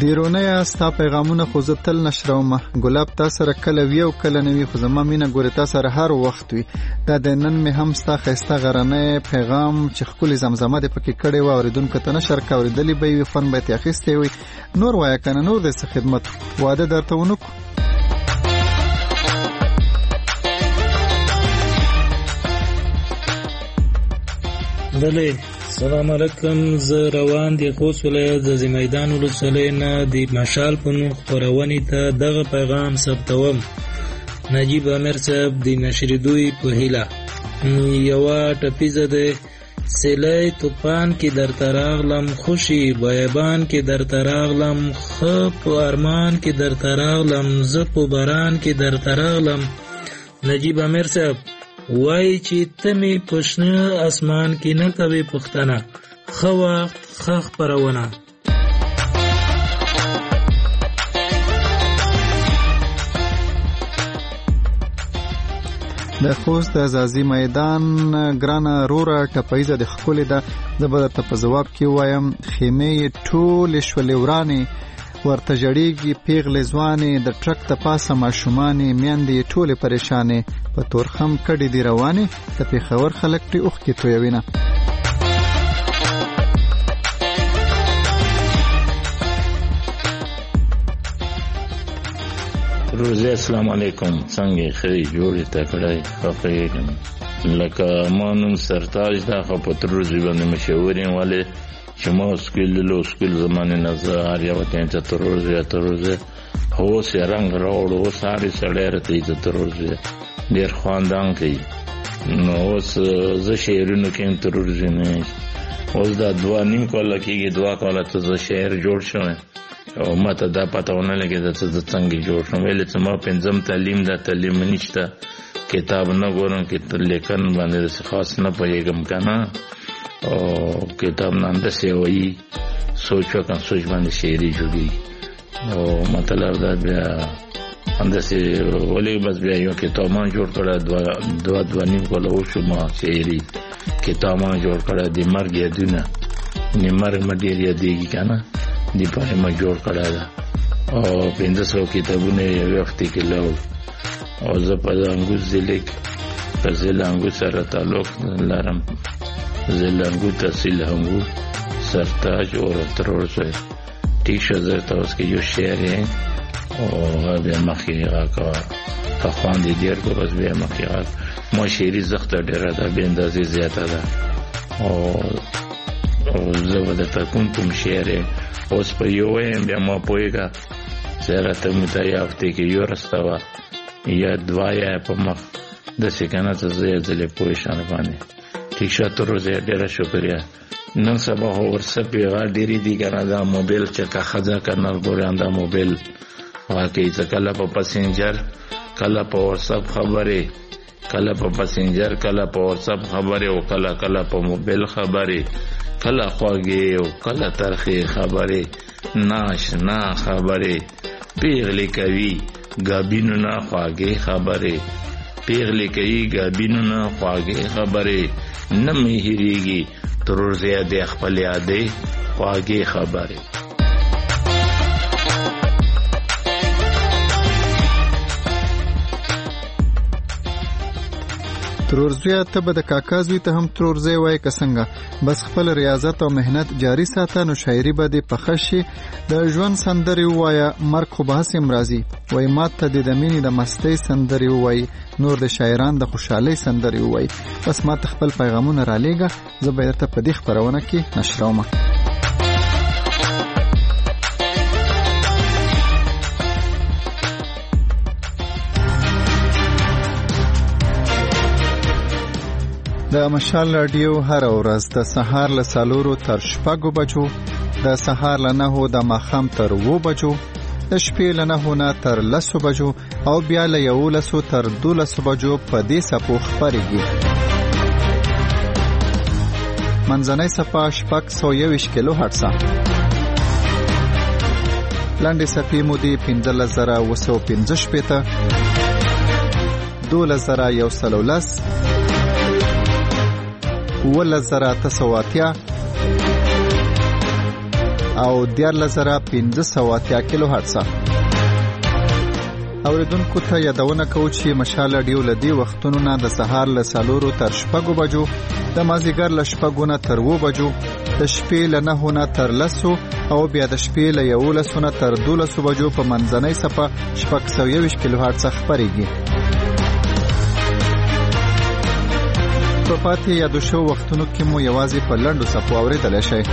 دیرونه ستا پیغامونه خو زه تل نشرومه ګلاب تا سره کله وي او کله نه وي خو زما مینه ګورې تا سره هر وخت وي دا د نن مې هم ستا ښایسته غرنی پیغام چې ښکلې زمزمه دې پکې کړې وه اورېدونکو ته نشر که اورېدلې به یې وي خوند به یې ترې اخیستی وي نور وایه که نه نور دې څه خدمت واده درته ونه کړو بله سلام علیکم زه روان دی خوست ولایت د میدان ولسوالۍ نه د مشال په نوم خپرونې ته دغه پیغام ثبتوم. نجیب امیر صاحب د نشریدوی په هیله یوه ټپیزه ده سیلی توپان کې درته راغلم خوشي بیابان کې درته راغلم ښه په ارمان کې درته راغلم زه په باران کې درته راغلم. نجیب امیر صاحب وای چې ته مې په شنه اسمان کې نه کوې پوښتنه ښه وخت ښه خپرونه. د خوست د ځاځي میدان ګرانه روره ټپیزه د ښکلې ده زه به درته په ځواب کې ووایم خیمې یې ټولې شولې ورانې ورته ژړېږي پیغلې ځوانې د ټرک د پاسه ماشومانې میندې یې ټولې پریشانې په تورخم کډې دي روانې د پېښور خلک پرې اوښکې تویوینه. روزي السلام علیکم څنګه ښه جوړې تکړه خفېږم لکه ما نوم سرتاج ده خو په تروزي باندې مشهور یم ولې چې ما سکول زمانې نه زه هر یوه ته یم تروزي اوس یې رنګ راوړو اوس هر سړی راته یې تروزي ډېر خواندان کوي نو اوس زه شعرونو کې یم تروزي نه اوس دا 2.5 کاله کېږي 2 کاله ته زه شعر جوړ شوی او ما ته دا پته ونه لګېده چې زه څنګه جوړ شم ویلې چې ما 5م تعلیم ده تعلیم نشته کتاب نه ګورم کې لیکن باندې داسې خاص نه پوهېږم که نه او کتاب نه همداسې وایي سوچ وکړم سوچ باندې شعري جوړېږي او مطلب دا بیا همداسې ولې بس بیا یو کتاب ما جوړ کړی 2.5 کاله وشو ما شعري کتاب ما جوړ کړی د مرګ یادونه مرګ مې ډېر یادېږي که نه دی پاره ما جوړ کړی ده او 500 کتابونه یو وخت کې لاو او زه په زلنګو ضلع په زلنګو سره تعلق لرم زلنګو تحصیل هنګو سرتاج او ترورسه ټیک شه زه تاسو کې یو شعر یې او بیا مخکې راکا په خواندې ډېر کو بس بیا مخکې ما شعري زخته ډېره ده بې اندازې زیاته ده او زه به درته کوم شعر اوس په یو وایم بیا ما پوهېږه چې راته مې یو هفتې کې یو رسته وه یا 2 یا په مخ داسې که نه ته زه یو ځلې پوه شم باندې ټیک شه تر اوسه ډېره شکریه. نن سبا خو ورڅه پیغام ډېرې دي که نه دا موبایل چې که ښځه که نه ګورم دا موبایل واقعي چې کله په پسنجر کله په واتساپ خبرې کله په پسنجر کله په واتساپ خبرې او کله په موبایل خبرې کله خواږې او کله ترخې خبرې ناشنا خبرې پیغلې کوي ګابینو نه خواږې خبرې پیغلې کوي ګابینو نه خواږې خبرې نه مې هېرېږي تر ورځې د خپل یادې خواږې خبرې. ترورزویا ته به د کاکا زوی ته هم ترورزی وای که څنګه بس خپل ریاضت او مهنت جاری ساته نو شاعري به دې پخه شي د ژوند سندرې ووایه مرګ خو به هسې مرازي وای مات ته دې د مینې د مستۍ سندرې ووایي نور د شاعران د خوشحالۍ سندرې ووایي بس ما ته خپل پیغامونه رالیږه زه به درته په دې خپرونه کې نشرومه. د مشال رادیو هر ورځ د سهار له 4 تر 6 بجو د سهار له 9 د ماښام تر 2 بجو د شپې له 9 نه تر 10 بجو او بیا له 11 تر 12 بجو په دې سپو خبرېږي. منځنۍ صفه 621 کیلو هرتز لاندې صفې مودې 15215 2110 ولزرا تسواتیا او 14580 کیلو هرتز. اوریدونکو ته یادونه کوو چې مشال رادیو لدی وختونو نه د سهار له 4 تر 6 بجو، د مازیګر له 6 نه تر 7 بجو، د شپې له 9 نه تر 10 او بیا د شپې له 11 نه تر 12 بجو په منځنۍ صفه 620 کیلو هرتز خبريږي. په پاتې یادو شو وختونو کې مو یوازې په لنډو صفو اوریدل شي.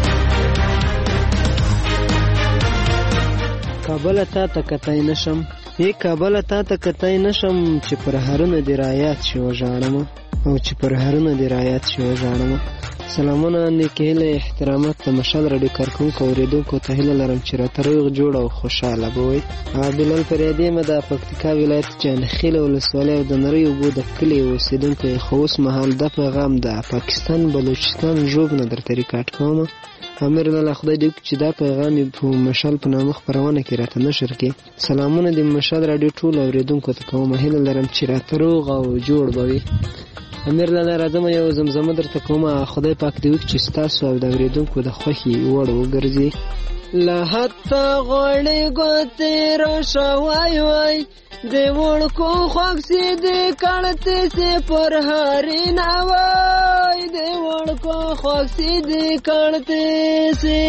کابل ته کتای نشم، کابل ته کتای نشم چې پر هرونه دی رایات شو ژانم او چې پر هرونه دی رایات شو ژانم. سلامونه نیکهله احترامات ته مشال رادیو کارکونکو اوریدونکو ته هیله لرم چې راته روغ جوړ او خوشاله بوي. بلال فریدی مده پکتیکا ولایت جانخیل ولسوالۍ او د نری وبو د کلی اوسیدونکو خوس محل د پیغام د پاکستان بلوچستان ژوب نه درته ریکارډ کوم. امیر الله خدای دې چې دا پیغام په مشال په نامه خبرونه کې راته نشر کړي. سلامونه د مشال رادیو ټول اوریدونکو ته کوم، هیله لرم چې راته روغ او جوړ بوي. امیر لاله راځم یو زمزمه درته کوم، خدای پاک دې وکړي چې تاسو او د اوریدونکو د خوښي وړ وګرځي. لا حتا غړې ګوتې راشه وای وای د وړکو خوښ سي د کړته سي پر هاري نه وای د وړکو خوښ سي د کړته سي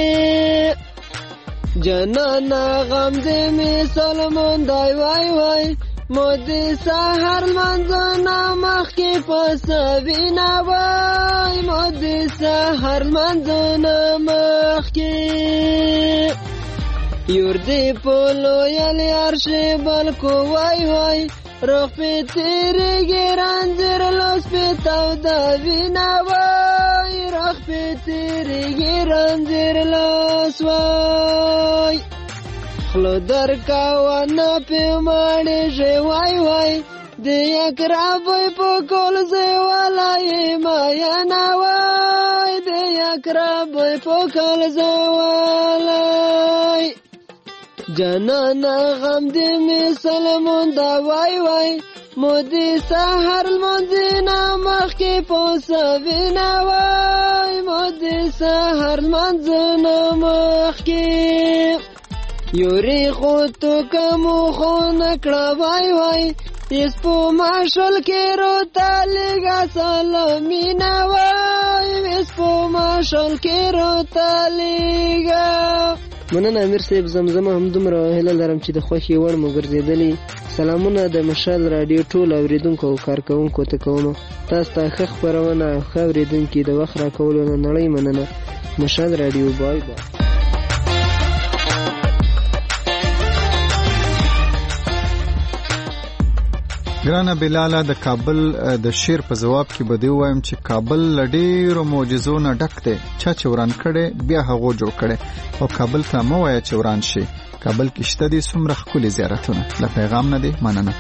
جنانا غم دې می سلمان دای وای وای مودي سحر منځنا مخ کې پسوي نه وای مودي سحر منځنا مخ کې یور دې پلو یل عرش بلکو وای وای روح په تیرې ګرانځر لوس په تاو دا وینا وای روح په تیرې ګرانځر لوس وای خلو در کاوانا پی ماڑی شی وای وای دی اکرابوی پو کول زیوالائی مایانا وای دی اکرابوی پو کول زیوالائی جانانا غم دی می سلمون دا وای وای مودی سحر المنزینا مخ کی پوسوینا وای مودی سحر المنزینا مخ کی یوری خود تو کمو خو نکړه وای وای اس په ماشل کې روتا لګا سلامینا وای اس په ماشل کې روتا لګا. مننه امیر صاحب، زمزمه هم دومره هیله لرم چې د خوښي وړ مو ګرځېدلې. سلامونه د مشال رادیو ټول اوریدونکو او کارکونکو ته کوم. تاسو ته ښه خبرونه او ښه اوریدونکي د وخت راکولو نه نړۍ مننه. مشال رادیو بای بای. ګرانه بلاله، د کابل د شیر په جواب کې به دی وایم چې کابل لډیرو معجزو نه ډک دی. چا چې وران کړي بیا هغه جوړ کړي او کابل ته مو وایي چې وران شي. کابل کې شته دي څومره ښکلي زیارتونه. له پیغام نه دی مننه.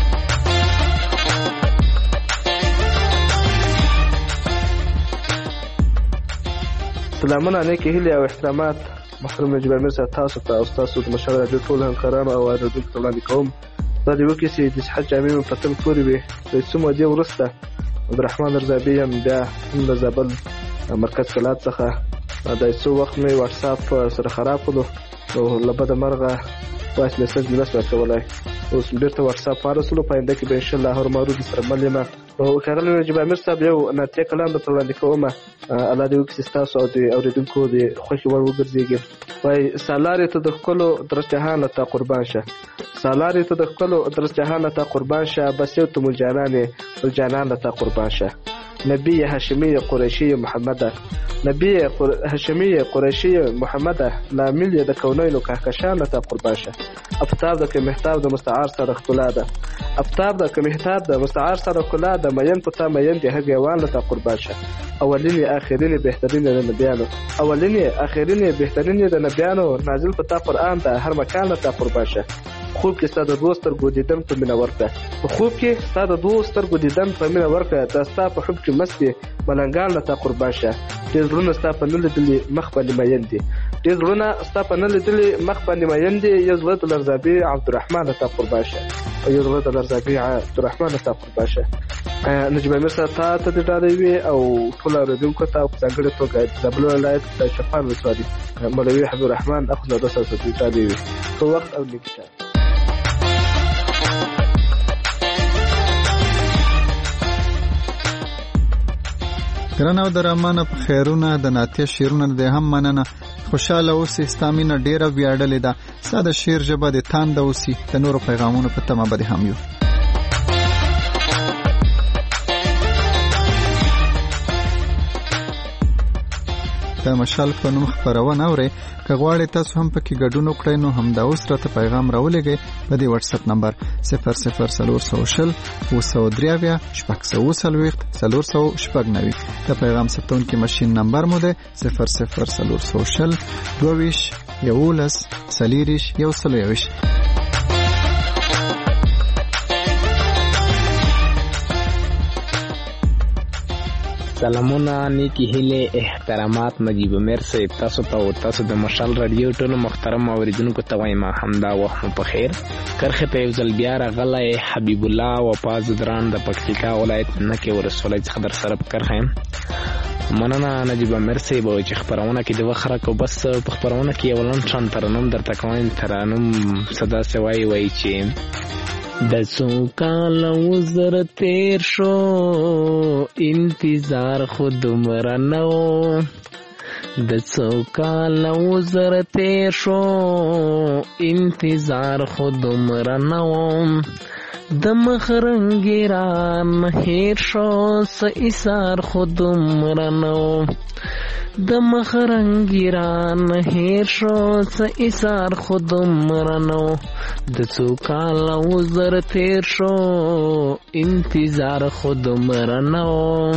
سلامونه نیکې هیلې او احترامات محترم نجیب امیر صاحب، تاسو ته او تاسو د مشال رادیو ټول همکارانو او اوریدونکو ته وړاندې کوم. دا د یو کیسې د صحت جامع په تل پورې وي. د څو مودې وروسته عبدالرحمن رضابي یم بیا هم د زابل مرکز کلات څخه د څو وخت مې واتساپ سره خراب کړو نو له بده مرغه وایس میسج مې نشو کولای. اوس بیرته واتساپ فارسلو پاینده کې به ان شاء الله هر مارو سره مليمه. نو کارل نجیب امیر صاحب یو ناتیه کلام د وړاندې کوم. الله دې وکړي تاسو او د اوریدونکو د خوښي وړ وګرځيږي. وای سالاري ته د خپلو در جهان ته قربان شه، سالاري ته د خپلو در جهان ته قربان شه، بس یو ته مجانانه ول جانان ته قربان شه. نبی هاشمی قریشی محمد، نبی هاشمی قریشی محمد، لامل د کونینو کهکشان ته قربان شه. افتاب د محتاب د مستعار سره ښکلا ده، افتاب د محتاب د مستعار سره ښکلا ده. مین پتا مین د هغوان ته قربان شه. اولینی اخرینی بهترین د نبیانو، اولینی اخرینی بهترین د نبیانو، نازل پتا قرآن ته هر مکان ته قربان شه. خوب کې ستاسو دوست تر ګودیدن په مینا ورته، خوب کې ستاسو دوست تر ګودیدن په مینا ورته. دا ستاسو په حب کې مستی ملنګان ته قربان شه. دې زړونه ستاسو په نل دلی مخ باندې مین دي، دې زړونه ستاسو په نل دلی مخ باندې مین دي. یو زړه د لرزابي عبدالرحمن ته قربان شه، یو زړه د لرزابي عبدالرحمن ته قربان شه. نجیب امیر صاحب ته د ډالۍ وي او ټول اورېدونکو ته په ځانګړې توګه د زابل ولایت د چپان ولسوالي مولوي حبیب الرحمن اخوندزاده صاحب ته د ډالۍ وي په وخت او نیک چا. ګرانه او درمانه په خیرونه د ناتیه شیرونه د هم مننه. خوشاله اوسې، ستا مینه ډېره ویاړلې ده. ستا د شعر ژبه د تانده اوسي. د نورو پیغامونو په تمه به هم یو. د مشال په نوم خپرونه اورئ. که غواړئ تاسو هم پکې ګډون وکړئ نو همدا اوس راته پیغام راولېږئ په دې واتس اپ نمبر 004020 203 640 490. د پیغام ثبتونکي ماشین نمبر مو ده 004020 22 11 40 سلامونه، نیکی هیله، احترامات. نجیب امیر صاحب تاسو ته او تاسو د مشال رادیو ټولو محترم اوریدونکو ته وایم همدا وخت مو په خیر. کرخه ته یو ځل بیا راغلی حبیب الله وفاز دران د پکتیکا ولایت نکې ولسوالۍ څخه در سره په کرخه. مننه نجیب امیر صاحب چې خبرونه کې د وخت راکو. بس په خبرونه کې یو لنډ شان ترنم درته کوم. ترنم صدا سوای وای چې د څو کال وزر تیر شو انتظار خود مرنو. د څو کال وزر تیر شو انتظار خود مرنو. د مخرنګران هیر شو س ایثار خود مرنو. د مخرنګران هیر شو س ایثار خود مرنو. د څو کال وزر تیر شو انتظار خود مرنو.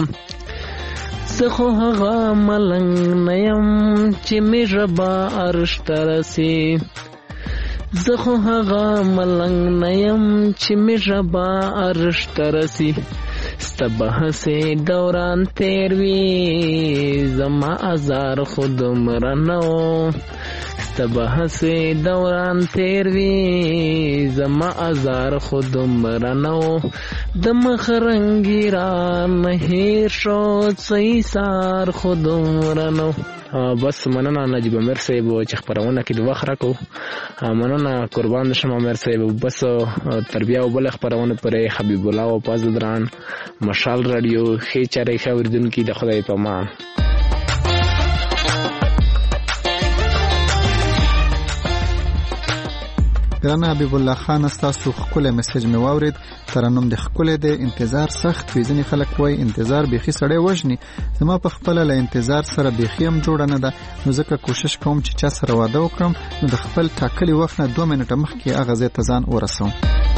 زه خو هغه ملنګ نیم چې مې ژبه عرش ته رسي. زه خو هغه ملنګ نیم چې مې ژبه عرش ته رسي. ستا بحثې دوران تیر وي زما ازار خود مرنو. ستا بحثې دوران تیر وي زما ازار خود مرنو. د مخرنګران هیر شو ایثار خود مرنو. بس مننه نجیب امیر صاحب چې خبرونه کې د وخت راکو. مننه قربان شم امیر صاحب. بس تر بیا بل خبرونه پرې حبیب الله او پاز دران مشال رادیو خې چارې خوردونکو د خدای په امان. ګرانه حبیب الله خان تاسو خپل میسج مې واورید. ترنم د خپل د انتظار سخت وي. ځینې خلک وایي انتظار بيخي سړی وژني. زما په خپل له انتظار سره بيخي هم جوړ نه ده. نو ځکه کوشش کوم چې چا سره واده وکړم نو د خپل ټاکلي وخت نه 2 منټه مخکې هغه ځای ته ځان ورسوم.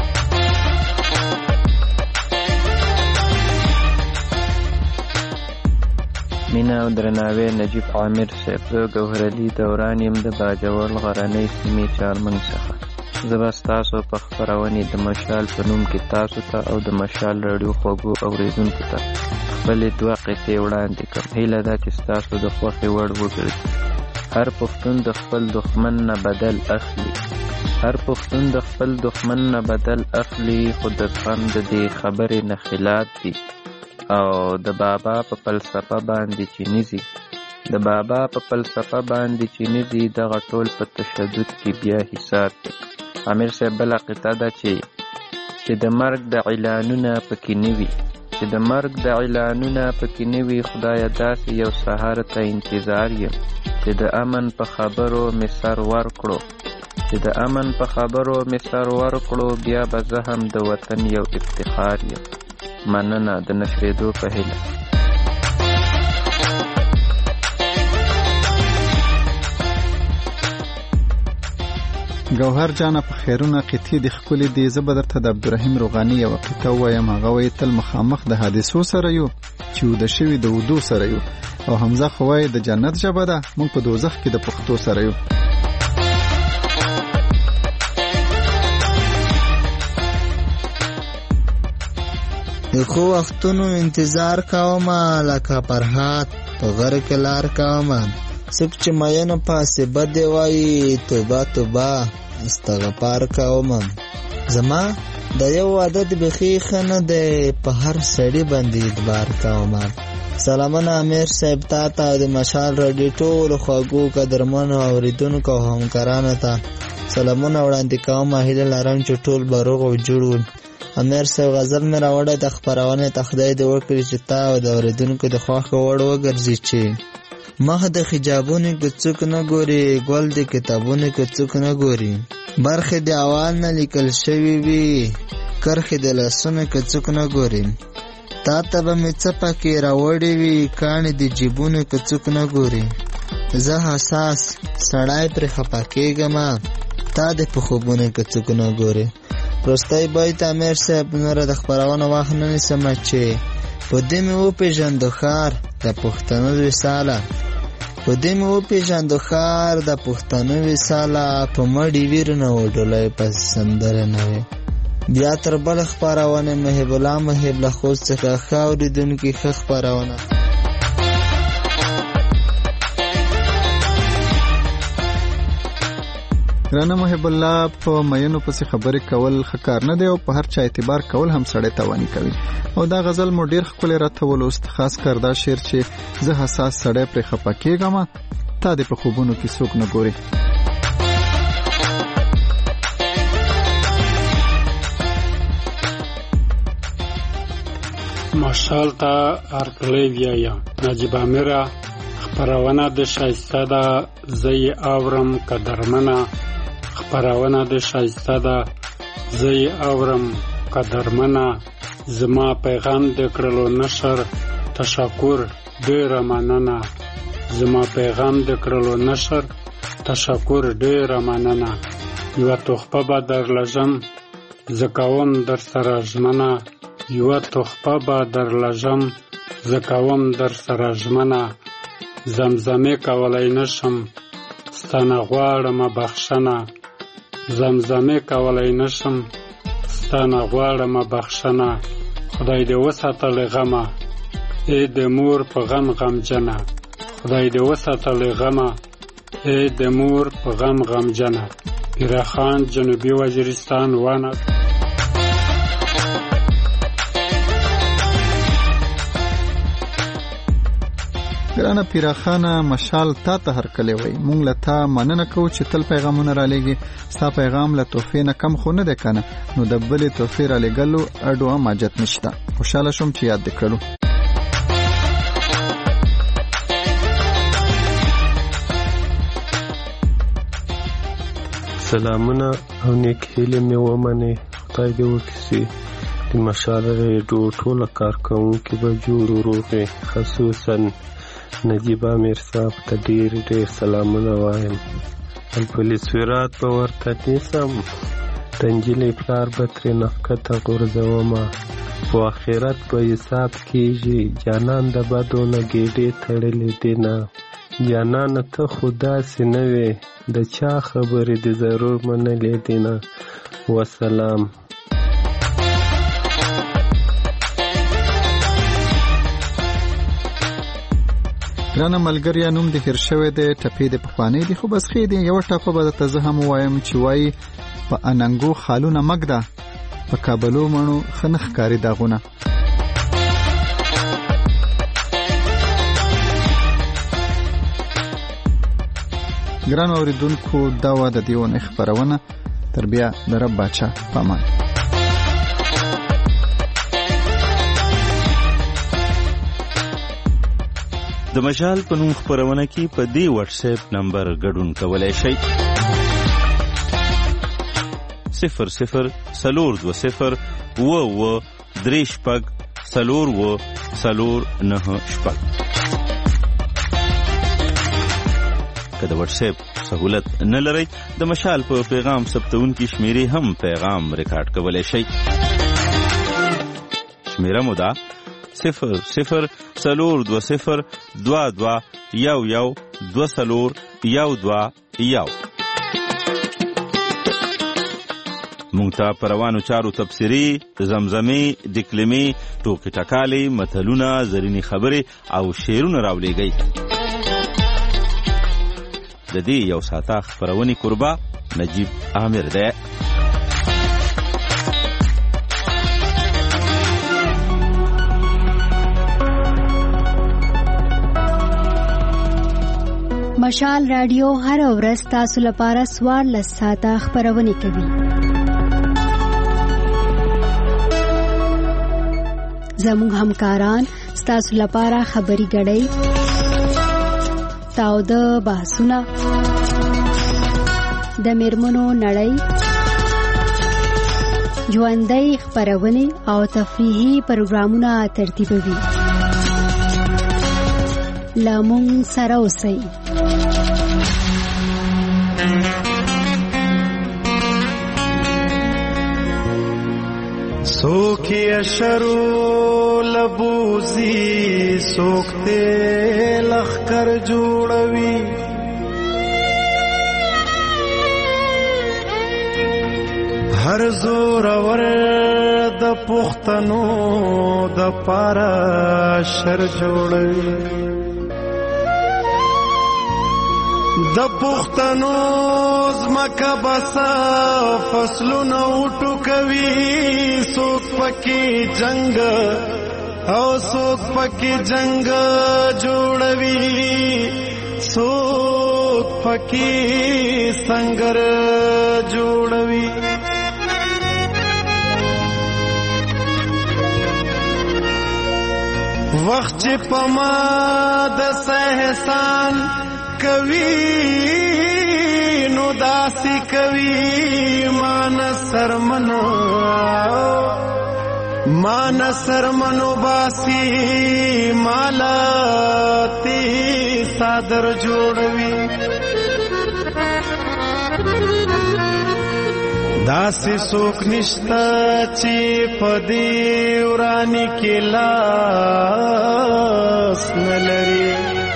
مینا او درناوی نجیب عامر صاحب. زه ګوهر علي دوران یم د باجوړ غرنۍ سیمې چارمنګ څخه. زه به ستاسو په خپرونې د مشال په نوم کې تاسو ته او د مشال راډیو خوږو اوریدونکو ته خپلې 2 قطعې وړاندې کوم. هیله ده چې ستاسو د خوښې وړ وګرځي. هر پښتون د خپل دښمن نه بدل اخلي. هر پښتون د خپل دښمن نه بدل اخلي. خو د زغم د دې خبرې نه خلاف دي او د بابا په فلسفه باندې چې نيزي. د بابا په فلسفه باندې چې نيزي دغه ټول په تشدد کې بیا حساب دی. امیر صاحب بل قطعه ده چې د مرګ د اعلانونه پکې نوي. چې د مرګ د اعلانونه پکې نوي. خدای داسې یو سحر ته انتظار یم چې د امن په خبرو مې سر ورکړو. چې د امن په خبرو مې سر ورکړو. بیا به زه هم د وطن یو افتخار یم. مننه د نشریدو په هیله. ګوهر جانه په خیرونه قطعې د خپل دی. زه به درته د عبدالرحیم روغاني یو قطعه وایم. هغه وایي تل مخامخ د حادثو سره یو چې د شوي د ودو سره یو. او حمزه خو وایي د جنت ژبه ده موږ په دوزخ کې د پښتو سره یو. د خو وختونو انتظار کومه لکه فرحات په غر کې لار کومه. سب چې مینه پاسې بده وایي توبه توبه استغفار کومه. زما د یو عادت بیخي ښه نه دی په هر سړي باندې اعتبار کومه. سلامونه امیر صاحب تا ته او د مشال راډیو ټولو خوږو قدرمنو اورېدونکو او همکارانو ته سلامونه وړاندې کوم. هیله لرم چې ټول به روغ او جوړ وي. امیر صاحب غزل مې راوړی د خپرونې ته خدای دې وکړي چې تا او د اورېدونکو د خوښې وړ وګرځي چې مخ د حجابونو کې څوک نه ګوري، ګل د کتابونو کې څوک نه ګوري، برخې د اوال نه لیکل شوي وي، کرښې د لاسونو کې څوک نه ګوري. تا ته به مې څه پکې راوړې وي، کاڼې د جیبونو کې څوک نه ګوري. زه حساس سړی پرې خفه کېږم، تا د په خوبونو کې څوک نه ګوري. وروستی بیت امیر صاحب نوره د خپرونو وخت نه نیسم چې په دې مې وپېژندو ښار د پښتنو وصاله، په دې مې وپېژندو ښار د پښتنو وصاله، په مړي ویر نه و ډولۍ په سندره نه وي. بیا تر بله خپرونه محب الله محب له خوست څخه ښه اورېدونکي ښه خپرونه. ګرانه محب الله، په مینو پسې خبرې کول ښه کار نه دی او په هر چا اعتبار کول هم سړی تاواني کوي. او دا غزل مو ډېر ښکلی راته ولوست، خاص کر دا شعر چې زه حساس سړی پرې خفه کېږم، تا دې په خوبونو کې څوک نه ګوري. مشال ته هرکلی ویایم. نجیب امیره، خپرونه د ښایسته ده، زه یې اورم قدرمنه. خپرونه د ښایسته ده، زه یې اورم قدرمنه. زما پیغام د کړلو نشر تشکر ډېره مننه. زما پیغام د کړلو نشر تشکر ډېره مننه. یوه تحفه به درلږم زه کوم در سره ژمنه. یوه تحفه به درلږم زه کوم در سره ژمنه. زمزمې کولی نشم ستانه غواړمه بخښنه. زمزمې کولی نشم ستانه غواړمه بخښنه. خدای دې وساتلی غمه ای د مور په غم غمجنه. خدای دې وساتلی غمه ای د مور په غم غمجنه. پیرخان جنوبي وزیرستان وانه. ګرانه پیراخانه، مشال تا ته هرکلی وی. مونږ له تا مننه کوو چې تل پیغامونه را لېږي. ستا پیغام له تحفې نه کم خو نه دی که نه، نو د بلې تحفې را لېږلو اډو هم حاجت نشته. خوشحاله شوم چې یاد دې کړلو. سلامونه او نیک هیلې مې ومنې. خدای دې وکړي د مشال ریډیو ټوله کارکوونکي به جوړ وروغې. خصوصا نجیب امیر صاحب ته ډېر ډېر سلامونه وایم. الپولیس ورات به ورته نیسم، د نجلۍ پلار به ترې نفقته غورځومه. په آخرت به حساب کېږي، جانان د بدو نه ګېډې تړلې دي نه. جانانه ته خو داسې نه وې، د چا خبرې دې ضرور منلې دي نه. وسلام. ګرانه ملګریا، نوم دې هېر شوی دی، ټپې دې پخوانۍ دي، خو بس ښې دي. یوه ټپه به درته زه هم ووایم چې وایي په اننګو خالونه مږده، په کابلو مڼو ښه نه ښکاري داغونه. ګرانو اورېدونکو، دا وه د دې اونۍ خپرونه. تر بیا د رب باچا په امان. د مشال په نوم خپرونه کې په دې واتس اپ نمبر ګډون کولای شئ: 00 420 3 که د واتس اپ سهولت نه لرئ، د مشال په پیغام ثبتونکي شمیرې هم پیغام ریکارډ کولای شئ. شمیره مو ده 00 420 22 11 20 مونږ ته په روانو چارو تبصرې، زمزمې، دکلمې، ټوکې ټکالې، متلونه، زرینې خبرې او شعرونه راولېږئ. د دې یو ساعته خپرونې کوربه نجیب امیر دی. مشال رادیو هر ورځ تاسو لپاره 14 ساعته خبرونه کوي. زموږ همکاران تاسو لپاره خبري غړي تاو د بحثونه د میرمنو نړۍ ژوندۍ خبرونه او تفریحي پروګرامونه ترتیبوي. لامون سره اوسئ. سوکی اشرو لبوزی سوکتے لخکر جوڑوی هر زور ور د پختنو د پارا شر جوړوي د پختنو زمکه بسا فصلونه وټوکوي څوک پکې جنگ او څوک پکې جنگ جوړوي څوک پکې سنگر جوړوي وخت چې پما د احسان کوي نو داسي کوي مان سرمنو باسی مالا تی صادر جوړوي داسې څوک نشته چې په دې وراني کې لاس نه لري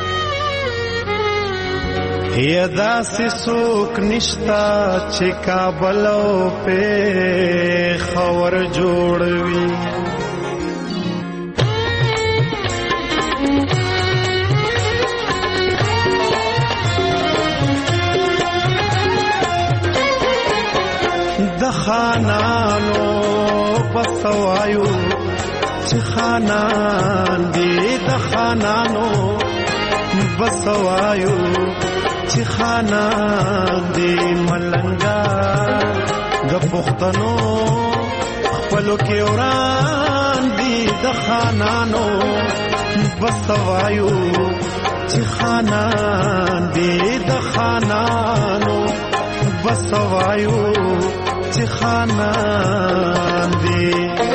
یا داسې څوک نشته چې کابل او پېښور جوړوي د خانانو بسوایو چې خانان دی د خانانو بسوایو چې خانان دی ملنګا د پښتنو خپلو کې وران دی د خانانو بسوایو چې خانان دی د خانانو بسوایو چې خانان دی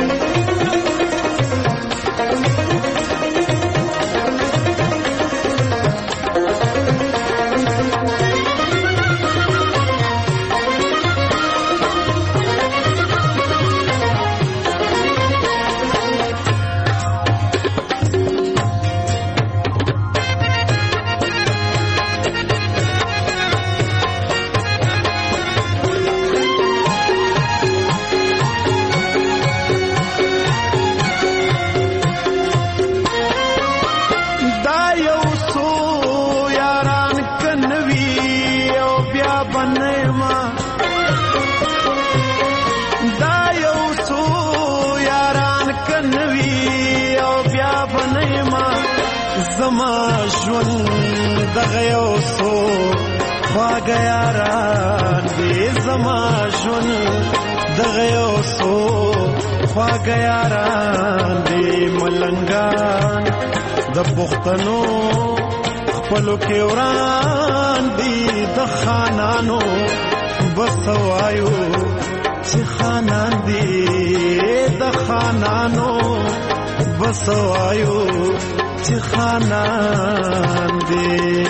زما ژوند دغه یو څو خواږه یاران دي زما ژوند دغه یو څو خواږه یاران دي ملنګان د پښتنو خپلو کې وران دي د خانانو بسوایو چې خانان دي د خانانو بسوایو چې خانان دی